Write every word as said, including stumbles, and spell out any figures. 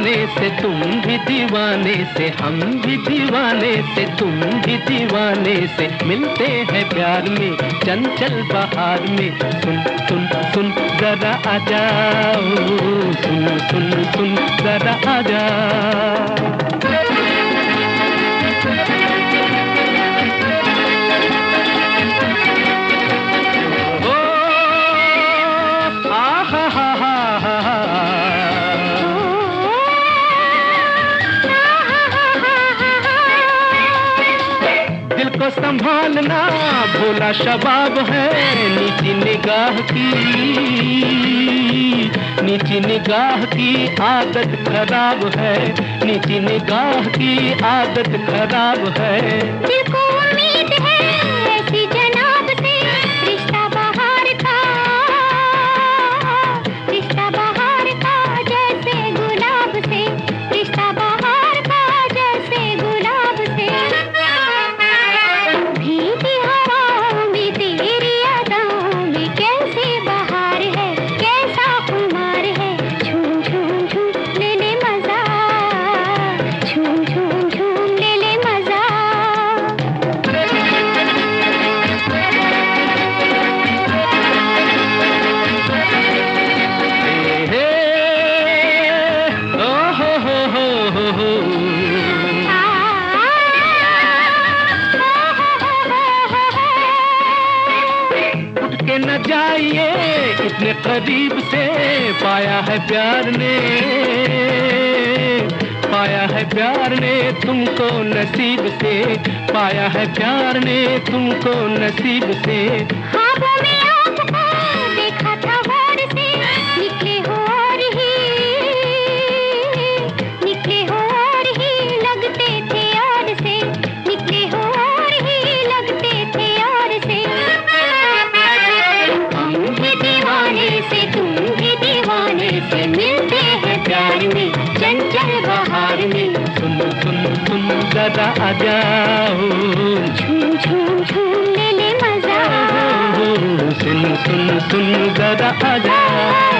दीवाने से तुम भी दीवाने से, हम भी दीवाने से तुम भी दीवाने से, मिलते हैं प्यार में चंचल बहार में। सुन सुन सुन जरा आ जाओ, सुन सुन सुन जरा आ जाओ। दिल को संभालना भोला शबाब है, नीची निगाह की नीची निगाह की आदत खराब है, नीची निगाह की आदत खराब है। दिल को उम्मीद है ऐसी जनाब से, रिश्ता बहार का रिश्ता बहार का जैसे गुलाब से, रिश्ता बहार का जैसे गुलाब से। भीगी हवाओं में तेरी यादों में कैसी बहार है, कैसा खुमार है। झूम झूम झूम ले ले मजा, झूम झूम झूम ले ले मजा। हे ओ हो हो हो हो हो। उठ के न जाइए इतने करीब से, पाया है प्यार ने पाया है प्यार ने तुमको नसीब से, पाया है प्यार ने तुमको नसीब से। ख्वाबों में आपको देखा था गौर से, निकले हो और ही निकले हो और ही लगते थे और से, निकले हो और ही लगते थे और से। हम भी दीवाने से तुम भी दीवाने से, मिलते हैं प्यार में चंचल बहार में। सुन सुन सुन जरा आ जाओ, झूम झूम झूम ले ले मजा। सुन सुन सुन जरा आ जाओ।